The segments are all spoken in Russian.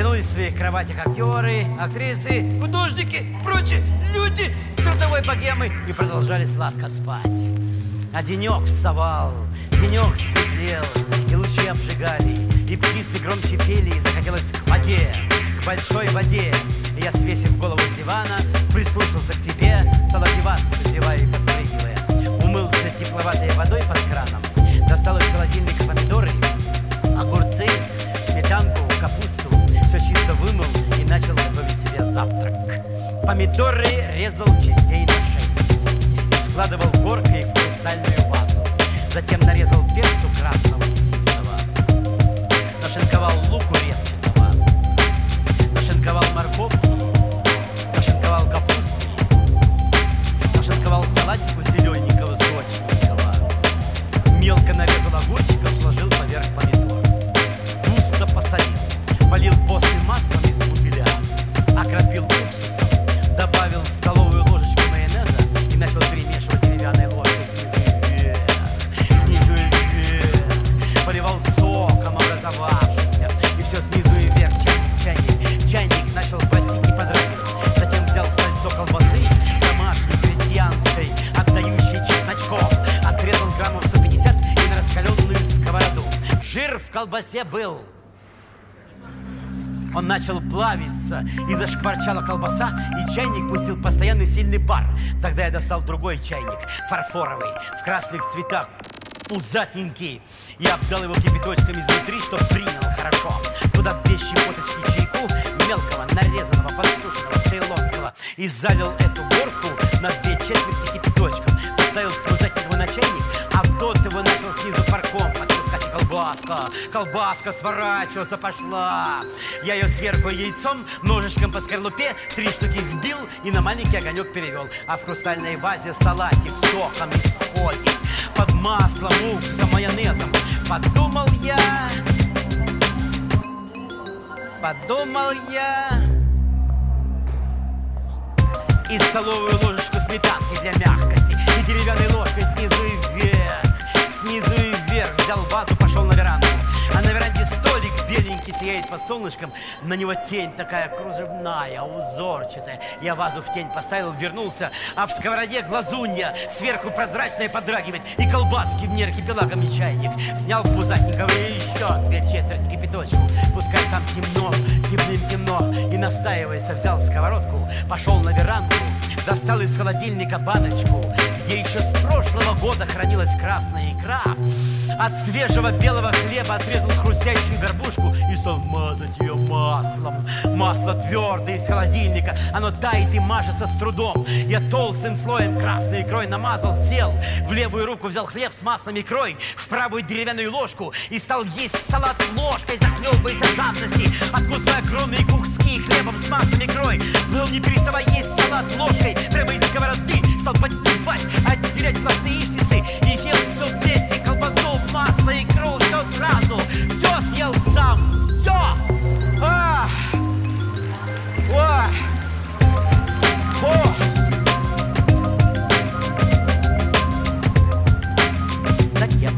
Потянулись в своих кроватях актеры, актрисы, художники, прочие люди трудовой богемы и продолжали сладко спать. А денек вставал, денек светлел, и лучи обжигали, и птицы громче пели, и захотелось к воде, к большой воде. И я, свесив голову с дивана, прислушался к себе, стал одеваться, зевая и подпрыгивая. Умылся тепловатой водой под краном, достал из холодильника помидоры, огурцы, сметанку, капусту, все чисто вымыл и начал готовить себе завтрак. Помидоры резал частей на 6 и складывал горкой в хрустальную вазу. Затем нарезал перцу красного мясистого, нашинковал луку репчатого, нашинковал морковки, нашинковал капусты, нашинковал салатику зелененького сочненького, мелко нарезал огурчиков, сложил поверх помидор, густо посолил, полил постным маслом из бутыля, окропил уксусом, добавил столовую ложечку майонеза и начал перемешивать деревянной ложкой снизу вверх, поливал соком образовавшимся, и все снизу и вверх, чайник начал просить и подрагивать. Затем взял кольцо колбасы, домашней, крестьянской, отдающей чесночком, отрезал граммов 150 и на раскаленную сковороду. Жир в колбасе был. Он начал плавиться, и зашкварчала колбаса, и чайник пустил постоянный сильный пар. Тогда я достал другой чайник, фарфоровый, в красных цветах, пузатенький. Я обдал его кипяточком изнутри, чтоб принял хорошо. Туда 2 щепоточки чайку, мелкого, нарезанного, подсушенного, цейлонского, и залил эту горку на 2/4 кипяточком. Поставил пузатенького на чайник, а тот его начал снизу парком подпускать, и колбаска сворачиваться пошла. Я ее сверху яйцом, ножичком по скорлупе 3 штуки вбил и на маленький огонек перевел. А в хрустальной вазе салатик соком исходит, под маслом, уксусом, майонезом. Подумал я, и столовую ложечку сметанки для мягкости, и деревянной ложкой снизу и вверх взял вазу, пошел на веранду. А на веранде столик беленький сияет под солнышком, на него тень такая кружевная, узорчатая. Я вазу в тень поставил, вернулся, а в сковороде глазунья, сверху прозрачная подрагивает, и колбаски в архипелагом и чайник. Снял пузатенького и еще 2/4 кипяточку, пускай там темно, темно, и настаиваясь, взял сковородку, пошел на веранду, достал из холодильника баночку, где еще с прошлого года хранилась красная икра. От свежего белого хлеба отрезал хрустящую горбушку и стал мазать ее маслом. Масло твердое из холодильника, оно тает и мажется с трудом. Я толстым слоем красной икрой намазал, сел, в левую руку взял хлеб с маслом и икрой, в правую деревянную ложку и стал есть салат ложкой, захлебываясь от жадности, откусывая огромные куски хлебом с маслом и икрой. Был не переставая есть салат ложкой прямо из сковороды, стал поддевать, отделять пласты яичницы и съел все вместе, колбасу, масло, икру, все сразу, все съел сам, все. Затем,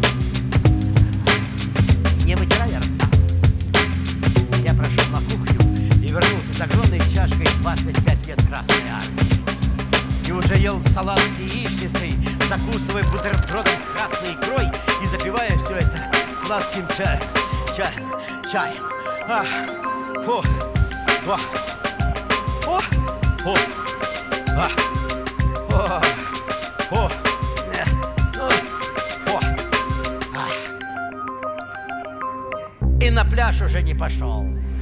не вытирая рта, я прошел на кухню и вернулся с огромной чашкой 25 лет Красной Армии. И уже ел салат с яичницей, закусывая бутербродом с красной икрой и запивая все это сладким чаем. И на пляж уже не пошел.